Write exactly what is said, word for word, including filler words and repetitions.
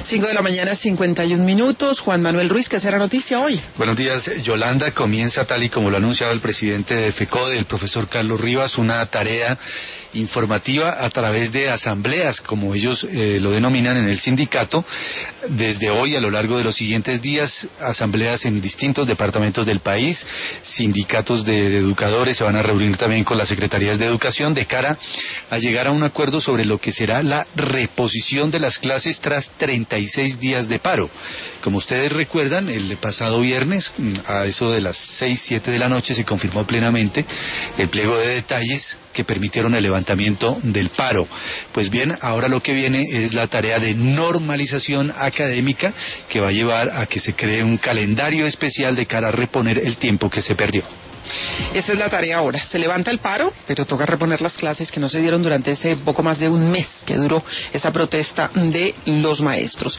Cinco de la mañana, cincuenta y un minutos. Juan Manuel Ruiz, ¿qué será noticia hoy? Buenos días, Yolanda. Comienza, tal y como lo ha anunciado el presidente de FECODE, el profesor Carlos Rivas, una tarea informativa a través de asambleas, como ellos eh, lo denominan en el sindicato. Desde hoy, a lo largo de los siguientes días, asambleas en distintos departamentos del país, sindicatos de educadores se van a reunir también con las secretarías de educación de cara a llegar a un acuerdo sobre lo que será la reposición de las clases tras treinta y seis días de paro. Como ustedes recuerdan, el pasado viernes, a eso de las seis, siete de la noche, se confirmó plenamente el pliego de detalles que permitieron el levantamiento del paro. Pues bien, ahora lo que viene es la tarea de normalización académica que va a llevar a que se cree un calendario especial de cara a reponer el tiempo que se perdió. Esa es la tarea ahora. Se levanta el paro, pero toca reponer las clases que no se dieron durante ese poco más de un mes que duró esa protesta de los maestros.